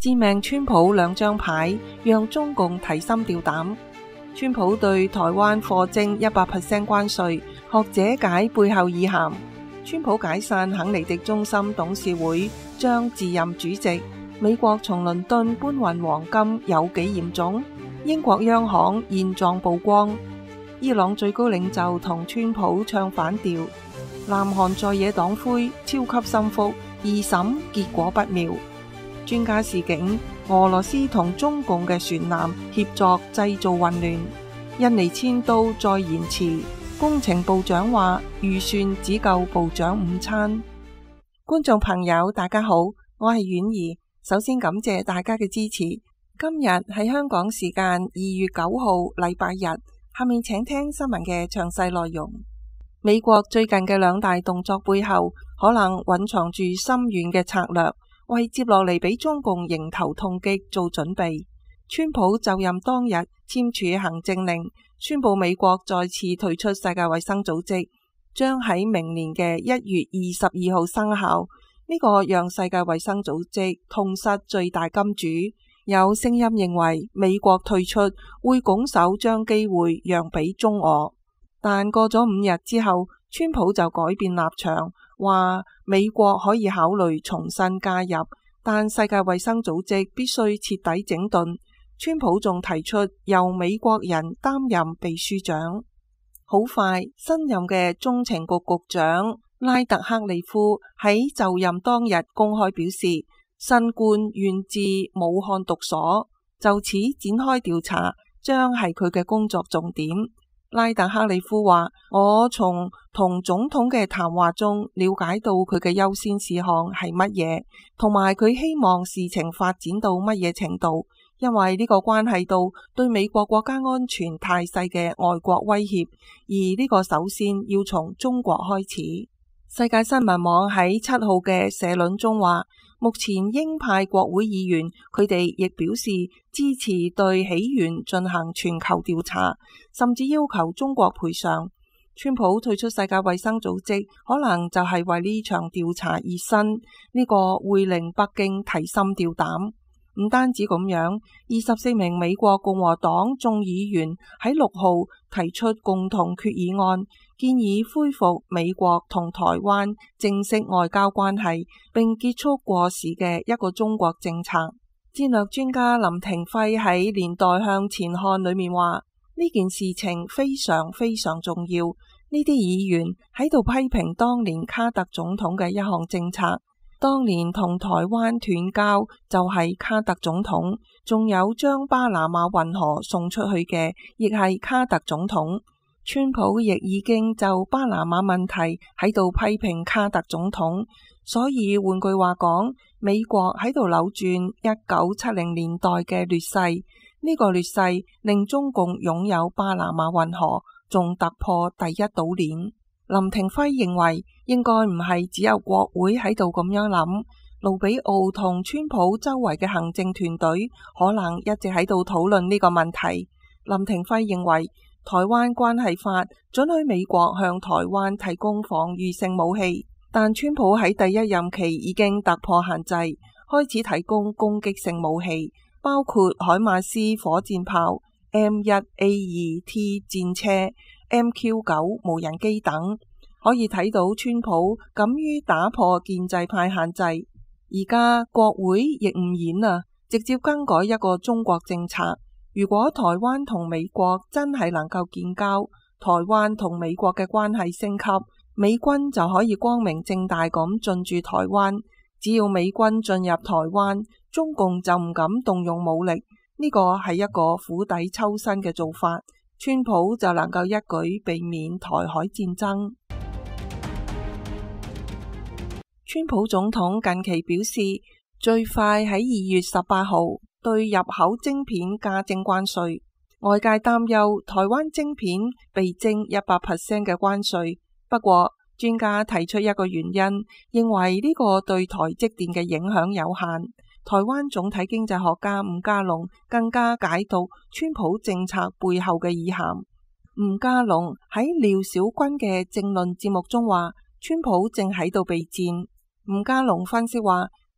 致命川普兩張牌，讓中共提心吊膽。川普對台灣課徵100% 關稅，學者解背後意涵。川普解散肯尼迪中心董事會，將自任主席。美國從倫敦搬運黃金有幾嚴重？英國央行現狀曝光。伊朗最高領袖同川普唱反調。南韓在野黨魁超級心腹，二審結果不妙。專家示警，俄羅斯同中共嘅船艦協作製造混亂。印尼遷都再延遲，工程部長話預算只夠部長午餐。觀眾朋友大家好，我係婉兒，首先感謝大家嘅支持。今日係香港時間2月9號禮拜日，下面請聽新聞嘅詳細內容。美國最近嘅兩大動作背後，可能蘊藏住深遠嘅策略，為接落嚟俾中共迎頭痛擊做準備。川普就任當日簽署行政令，宣布美國再次退出世界衛生組織，將喺明年嘅1月22號生效。呢個讓世界衛生組織痛失最大金主。有聲音認為美國退出會拱手將機會讓俾中俄，但過咗5日之後，川普就改變立場，話美國可以考慮重新加入，但世界衛生組織必須徹底整頓。川普仲提出由美國人擔任秘書長。好快，新任嘅中情局局長拉特克利夫喺就任當日公開表示，新冠源自武漢毒所，就此展開調查將係佢嘅工作重點。拉特克利夫話，我從同總統嘅談話中了解到佢嘅優先事項係乜嘢，同埋佢希望事情發展到乜嘢程度，因為呢個關係到對美國國家安全態勢嘅外國威脅，而呢個首先要從中國開始。世界新聞網喺7號嘅社論中話，目前鷹派國會議員佢哋亦表示支持對起源進行全球調查，甚至要求中國賠償。川普退出世界衛生組織，可能就係為呢場調查而生，呢個會令北京提心吊膽。唔單止咁樣，24名美國共和黨眾議員喺6號提出共同決議案，建議恢復美國同台灣正式外交關係，並結束過時嘅一個中國政策。戰略專家林廷輝喺《年代向前看》裏面話，呢件事情非常非常重要。呢啲議員喺度批評當年卡特總統嘅一項政策。當年同台灣斷交就係卡特總統，仲有將巴拿馬運河送出去嘅，亦係卡特總統。川普亦已經就巴拿馬問題喺度批評卡特總統，所以換句話講，美國喺度扭轉1970年代嘅劣勢。呢個劣勢令中共擁有巴拿馬運河，仲突破第一島鏈。林廷輝認為應該唔係只有國會喺度咁樣諗，盧比奧同川普周圍嘅行政團隊可能一直喺度討論呢個問題。林廷輝認為台灣關係法准許美國向台灣提供防禦性武器，但川普喺第一任期已經突破限制，開始提供攻擊性武器，包括海馬斯火箭炮、M1A2T 戰車、MQ9 無人機等。可以睇到川普敢於打破建制派限制。而家國會亦唔演啦，直接更改一個中國政策。如果台灣同美國真係能夠建交，台灣同美國嘅關係升級，美軍就可以光明正大咁進駐台灣。只要美軍進入台灣，中共就唔敢動用武力。呢個係一個釜底抽薪嘅做法，川普就能夠一舉避免台海戰爭。川普總統近期表示，最快喺2月18號對入口晶片加徵關稅。外界擔憂台灣晶片被徵100% 嘅關稅。不過，專家提出一個原因，認為呢個對台積電嘅影響有限。台灣總體經濟學家吳家龍更加解讀川普政策背後嘅意涵。吳家龍喺廖小軍嘅政論節目中話，川普正喺度備戰。吳家龍分析話，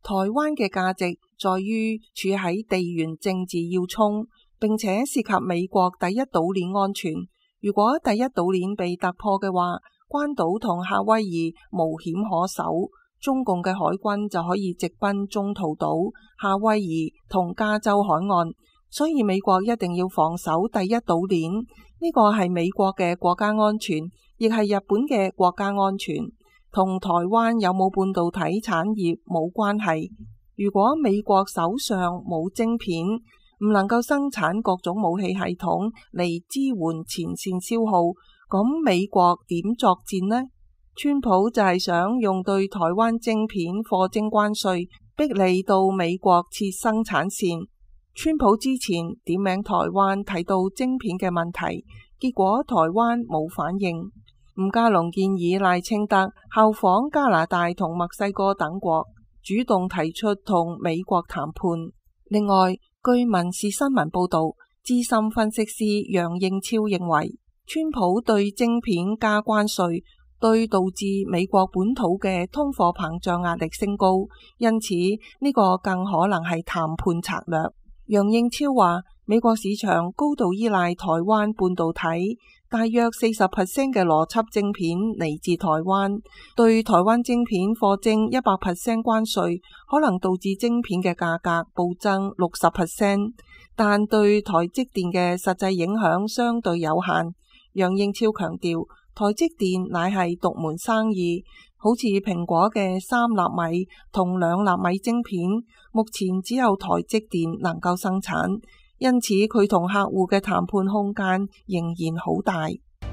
台灣嘅價值在於處喺地緣政治要衝，並且涉及美國第一島鏈安全。如果第一島鏈被突破嘅話，關島同夏威夷無險可守，中共嘅海軍就可以直奔中途島、夏威夷同加州海岸。所以美國一定要防守第一島鏈，呢個係美國嘅國家安全，亦係日本嘅國家安全，同台灣有冇半導體產業冇關係。如果美國手上冇晶片，唔能夠生產各種武器系統嚟支援前線消耗，咁美國點作戰呢？川普就係想用對台灣晶片課徵關稅，逼你到美國設生產線。川普之前點名台灣提到晶片嘅問題，結果台灣冇反應。吳家龍建議賴清德效仿加拿大同墨西哥等國，主動提出同美國談判。另外，據民事新聞報道，資深分析師楊應超認為，川普對晶片加關稅，對導致美國本土嘅通貨膨脹壓力升高，因此呢個更可能係談判策略。楊應超話，美國市場高度依賴台灣半導體，大約40% 嘅邏輯晶片嚟自台灣，對台灣晶片課徵100% 關稅，可能導致晶片嘅價格暴增60%，但對台積電嘅實際影響相對有限。楊應超強調，台積電乃係獨門生意，好似蘋果嘅3納米同2納米晶片，目前只有台積電能夠生產，因此佢同客戶嘅談判空間仍然好大。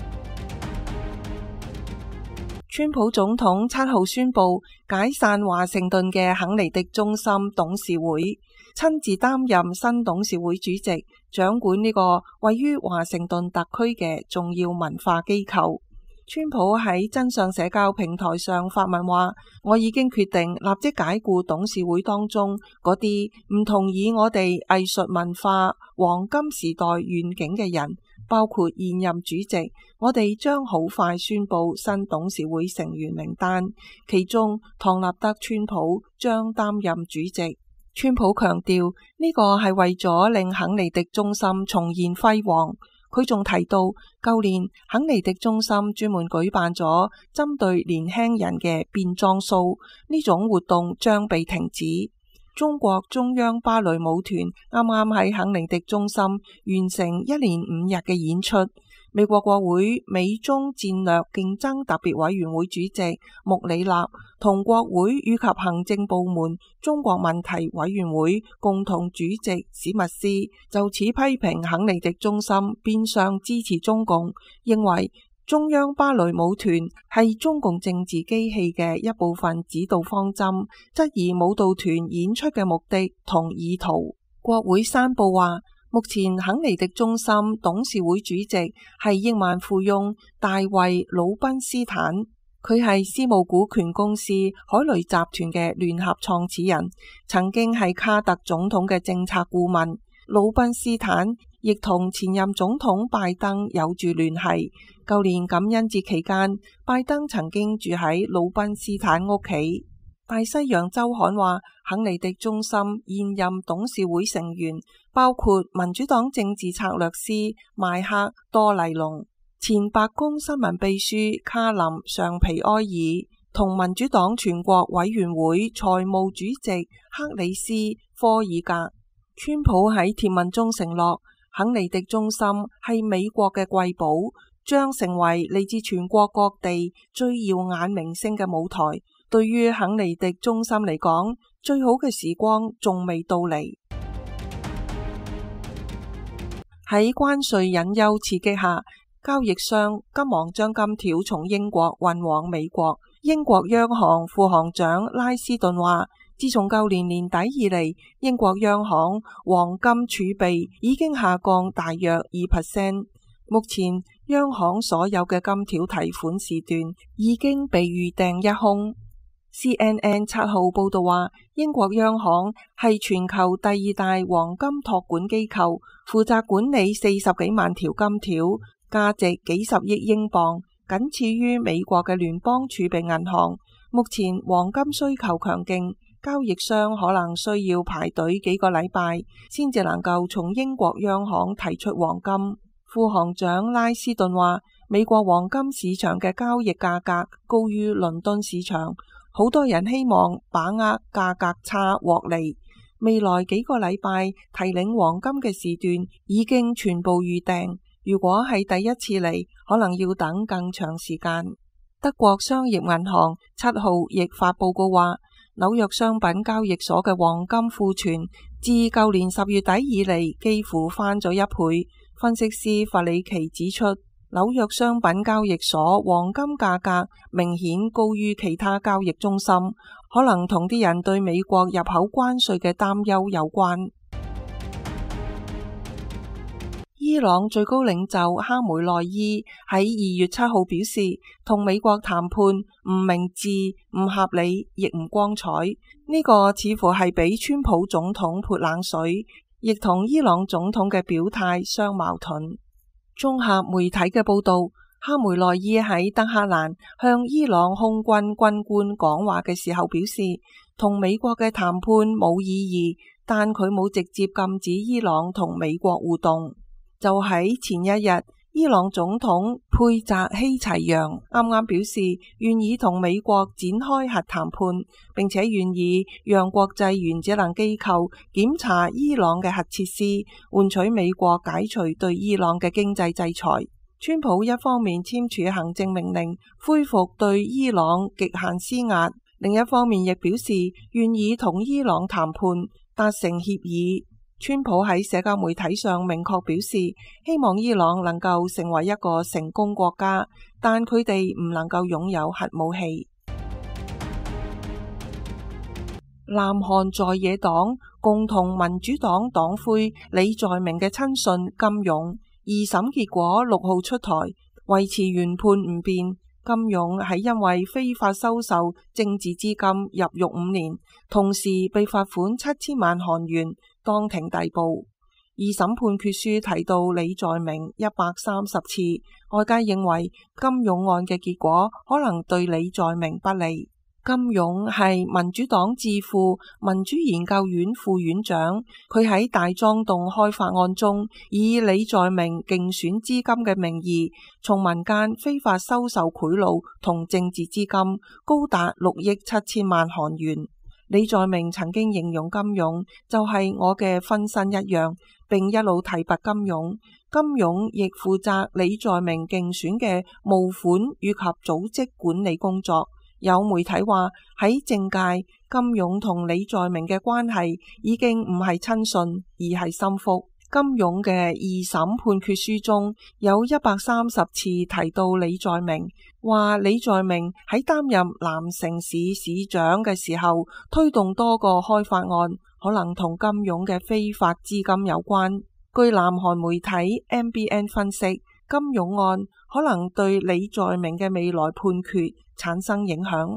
川普總統7號宣布解散華盛頓嘅肯尼迪中心董事會，親自擔任新董事會主席，掌管呢個位於華盛頓特區嘅重要文化機構。川普喺真相社交平台上發文話，我已經決定立即解僱董事會當中嗰啲唔同意我哋藝術文化黃金時代願景嘅人，包括現任主席。我哋將好快宣布新董事會成員名單，其中唐納德川普將擔任主席。川普強調呢個係為咗令肯尼迪中心重現輝煌。佢仲提到，舊年肯尼迪中心專門舉辦咗針對年輕人嘅變裝 show， 呢種活動將被停止。中國中央芭蕾舞團啱啱喺肯尼迪中心完成1連5日嘅演出。美國國會美中戰略競爭特別委員會主席穆里納同國會以及行政部門中國問題委員會共同主席史密斯就此批評肯尼迪中心變相支持中共，認為中央芭蕾舞團係中共政治機器嘅一部分指導方針，質疑舞蹈團演出嘅目的同意圖。國會山報話，目前肯尼迪中心董事會主席係億萬富翁大衛·魯賓斯坦，佢係私募股權公司海雷集團嘅聯合創始人，曾經係卡特總統嘅政策顧問。魯賓斯坦亦同前任總統拜登有住聯繫。舊年感恩節期間，拜登曾經住喺魯賓斯坦屋企。大西洋週刊話，肯尼迪中心現任董事會成員包括民主黨政治策略師邁克·多尼龍、前白宮新聞秘書卡林·尚皮埃爾同民主黨全國委員會財務主席克里斯·科爾格。川普喺貼文中承諾，肯尼迪中心係美國嘅瑰寶，將成為嚟自全國各地最耀眼明星嘅舞台。對於肯尼迪中心嚟講，最好嘅時光仲未到嚟。喺關稅隱憂刺激下，交易商急忙將金條從英國運往美國。英國央行副行長拉斯頓話，自從舊年年底以嚟，英國央行黃金儲備已經下降大約2%。目前央行所有嘅金條提款時段已經被預訂一空。CNN 7號報道話，英國央行係全球第2大黃金託管機構，負責管理40幾萬條金條，價值幾十億英鎊，僅次於美國嘅聯邦儲備銀行。目前黃金需求強勁， 交易商可能需要排隊幾個禮拜先至能夠從英國央行提出黃金。副行長拉斯頓話，美國黃金市場嘅交易價格高於倫敦市場，好多人希望把握價格差獲利。未來幾個禮拜提領黃金嘅時段已經全部預訂，如果係第一次嚟，可能要等更長時間。德國商業銀行7號亦發報告話，紐約商品交易所嘅黃金庫存自舊年10月底以嚟幾乎翻咗1倍。分析師弗里奇指出，紐約商品交易所黃金價格明顯高於其他交易中心，可能同啲人對美國入口關稅嘅擔憂有關。伊朗最高領袖哈梅內伊喺2月7號表示，同美國談判唔明智、唔合理，亦唔光彩。呢個似乎係俾川普總統潑冷水，亦同伊朗總統嘅表態相矛盾。綜合媒體嘅報道，哈梅內伊喺德黑蘭向伊朗空軍軍官講話嘅時候表示，同美國嘅談判冇意義，但佢冇直接禁止伊朗同美國互動。就喺前一日，伊朗總統佩澤希齊揚啱啱表示願意同美國展開核談判，並且願意讓國際原子能機構檢查伊朗嘅核設施，換取美國解除對伊朗嘅經濟制裁。川普一方面簽署行政命令恢復對伊朗極限施壓，另一方面亦表示願意同伊朗談判達成協議。川普喺社交媒體上明確表示，希望伊朗能夠成為一個成功國家，但佢哋唔能夠擁有核武器。南韓在野黨共同民主黨黨魁李在明嘅親信金勇，二審結果6號出台，維持原判唔變。金勇係因為非法收受政治資金入獄5年，同時被罰款7000萬韓元，當庭逮捕。二審判決書提到李在明130次，外界認為金勇案嘅結果可能對李在明不利。金勇係民主黨智庫民主研究院副院長，佢喺大莊洞開發案中以李在明競選資金嘅名義，從民間非法收受賄賂同政治資金高達6億7千萬韓元。李在明曾經形容金勇就係我嘅分身一樣，並一路提拔金勇。金勇亦負責李在明競選嘅募款以及組織管理工作。有媒體話喺政界，金勇同李在明嘅關係已經唔係親信，而係心腹。金勇嘅二審判決書中有130次提到李在明，話李在明喺擔任南城市市長嘅時候推動多個開發案，可能同金勇嘅非法資金有關。據南韓媒體 MBN 分析，金勇案可能對李在明嘅未來判決產生影響。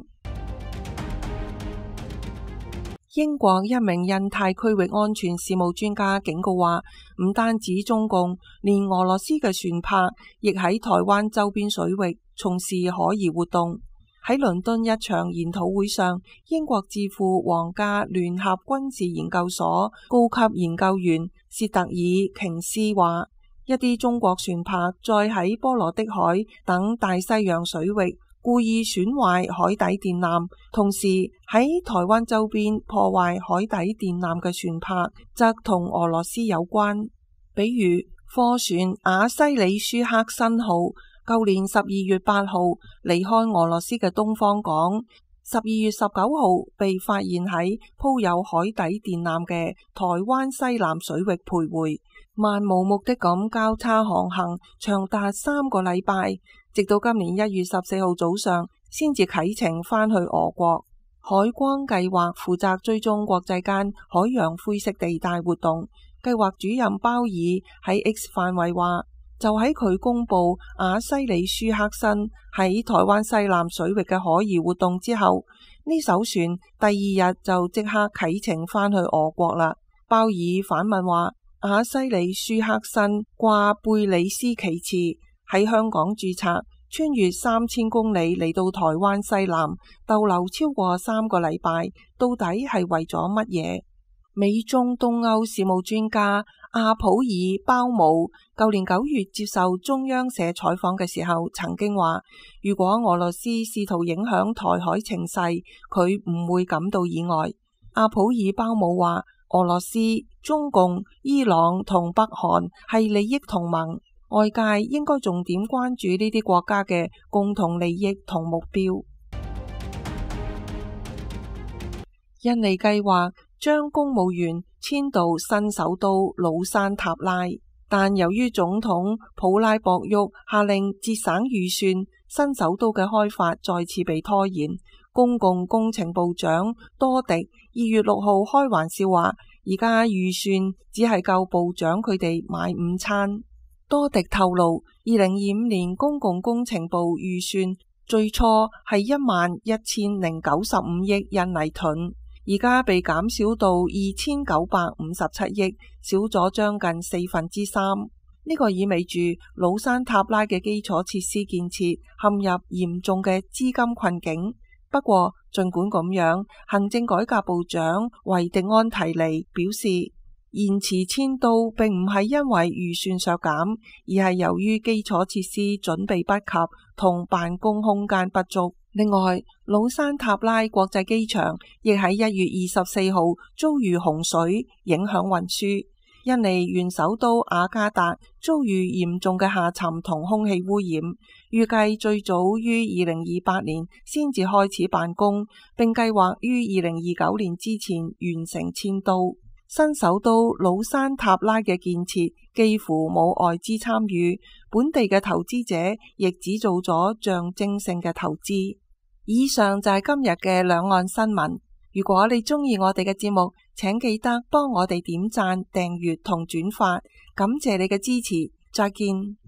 英國一名印太區域安全事務專家警告話，唔單止中共，連俄羅斯嘅船舶亦喺台灣周邊水域從事可疑活動。喺倫敦一場研討會上，英國智庫皇家聯合軍事研究所高級研究員薛特爾瓊斯話，一啲中國船舶再喺波羅的海等大西洋水域故意損壞海底電纜，同時喺台灣周邊破壞海底電纜嘅船舶則同俄羅斯有關。比如貨船亞西里舒克申號舊年12月8號離開俄羅斯嘅東方港，12月19號被發現喺鋪有海底電纜嘅台灣西南水域徘徊，漫無目的咁交叉航行長達3個禮拜，直到今年1月14號早上先至啟程返去俄國。海光計劃負責追蹤國際間海洋灰色地帶活動，計劃主任鮑爾喺 X 範圍話，就喺佢公布亞西里舒克申喺台灣西南水域嘅可疑活動之後，呢艘船第2日就即刻啟程返去俄國啦。鮑爾反問話，亞西里舒克申掛貝里斯旗幟喺香港註冊， 穿越3000公里嚟到台灣西南，逗留超過3個禮拜，到底係為咗乜嘢？美中東歐事務專家阿普爾鮑姆舊年9月接受中央社採訪嘅時候，曾經話：如果俄羅斯試圖影響台海情勢，佢唔會感到意外。阿普爾鮑姆話：俄羅斯、中共、伊朗同北韓係利益同盟，外界應該重點關注呢啲國家嘅共同利益同目標。印尼計劃將公務員遷到新首都魯山塔拉，但由於總統普拉博沃下令節省預算，新首都嘅開發再次被拖延。公共工程部長多迪2月6號開玩笑話，而家預算只係夠部長佢哋買午餐。多迪透露，2025年公共工程部預算最初係11,095億印尼盾，而家被減少到2,957億，少咗將近3/4。呢個意味住魯山塔拉嘅基礎設施建設陷入嚴重嘅資金困境。不過，儘管咁樣，行政改革部長維迪安提尼表示，延遲遷都並唔係因為預算削減，而係由於基礎設施準備不及同辦公空間不足。另外，魯山塔拉國際機場亦喺1月24號遭遇洪水，影響運輸。印尼原首都雅加達遭遇嚴重嘅下沉同空氣污染，預計最早於2028年先至開始辦公，並計劃於2029年之前完成遷都。新首都魯山塔拉嘅建設幾乎冇外資參與，本地嘅投資者亦只做咗象徵性嘅投資。以上就係今日嘅兩岸新聞。如果你鍾意我哋嘅節目，請記得幫我哋點讚、訂閱同轉發，感謝你嘅支持。再見。